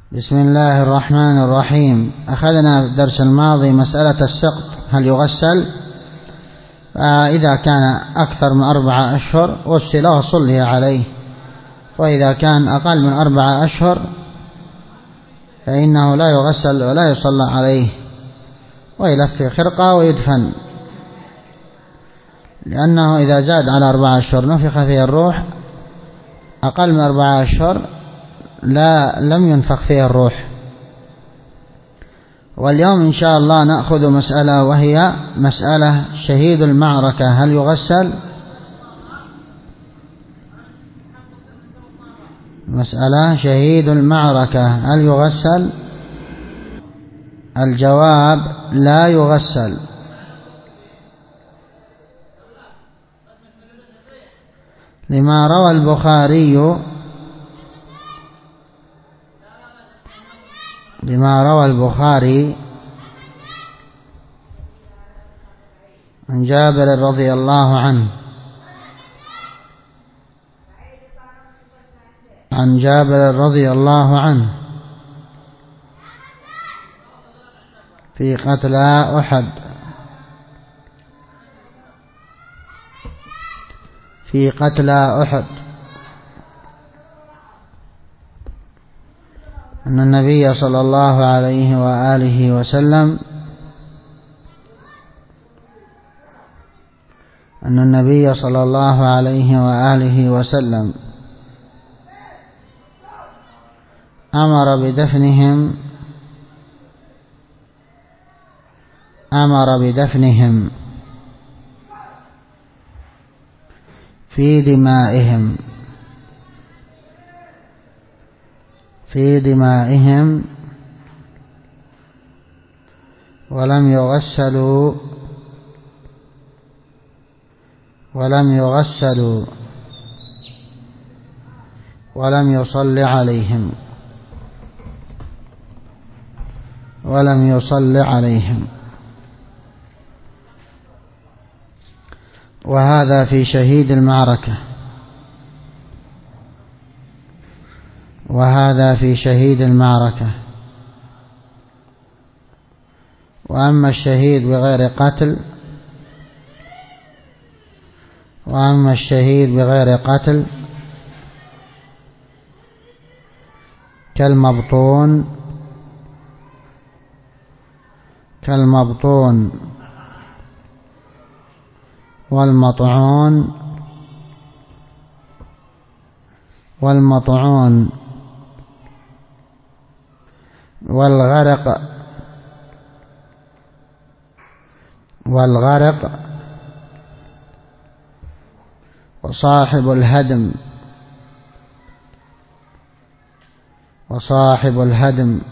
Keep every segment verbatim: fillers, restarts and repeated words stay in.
بسم الله الرحمن الرحيم. أخذنا في الدرس الماضي مسألة السقط هل يغسل؟ إذا كان أكثر من أربعة أشهر غسل وصلي عليه، وإذا كان أقل من أربعة أشهر فإنه لا يغسل ولا يصلى عليه، ويلف خرقة ويدفن، لأنه إذا زاد على أربعة أشهر نفخ فيه الروح، أقل من أربعة أشهر لا لم ينفخ فيه الروح. واليوم إن شاء الله نأخذ مسألة، وهي مسألة شهيد المعركة هل يغسل؟ مسألة شهيد المعركة هل يغسل؟ الجواب لا يغسل، لما روى البخاري لما روى البخاري عن جابر رضي الله عنه عن جابر رضي الله عنه في قتلى أحد في قتلى أحد أن النبي صلى الله عليه وآله وسلم أن النبي صلى الله عليه وآله وسلم أمر بدفنهم أمر بدفنهم في دمائهم في دمائهم ولم يغسلوا ولم يغسلوا ولم يصل عليهم ولم يصل عليهم وهذا في شهيد المعركة وهذا في شهيد المعركة. وأما الشهيد بغير قتل وأما الشهيد بغير قتل كالمبطون كالمبطون والمطعون والمطعون والغرق والغرق وصاحب الهدم وصاحب الهدم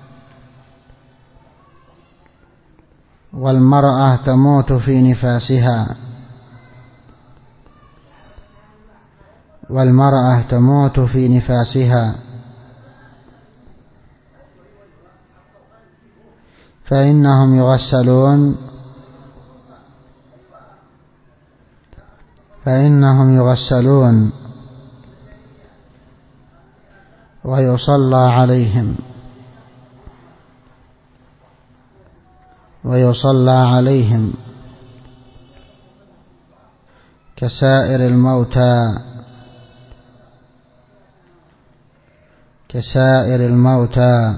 والمرأة تموت في نفاسها والمرأة تموت في نفاسها فإنهم يغسلون فإنهم يغسلون ويصلى عليهم ويصلى عليهم كسائر الموتى كسائر الموتى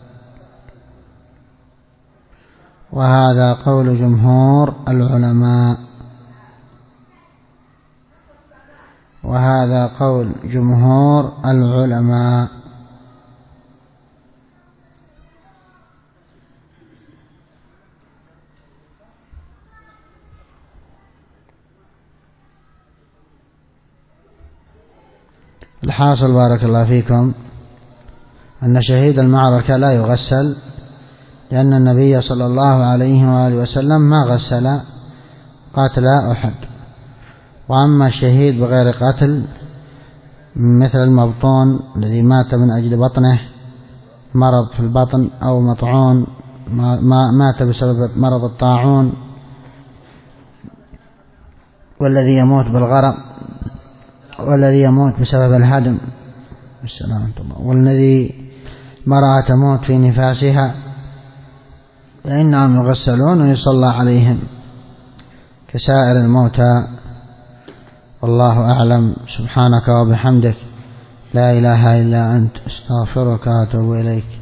وهذا قول جمهور العلماء وهذا قول جمهور العلماء الحاصل بارك الله فيكم أن شهيد المعركة لا يغسل، لأن النبي صلى الله عليه وآله وسلم ما غسل قاتل أحد. وأما الشهيد بغير قتل مثل المبطون الذي مات من أجل بطنه مرض في البطن، أو مطعون ما مات بسبب مرض الطاعون، والذي يموت بالغرق، والذي يموت بسبب الهدم والسلامة الله، والذي مرأة تموت في نفاسها فإنهم يغسلون ويصلى عليهم كسائر الموتى. والله أعلم. سبحانك وبحمدك لا إله إلا أنت، استغفرك وأتوب إليك.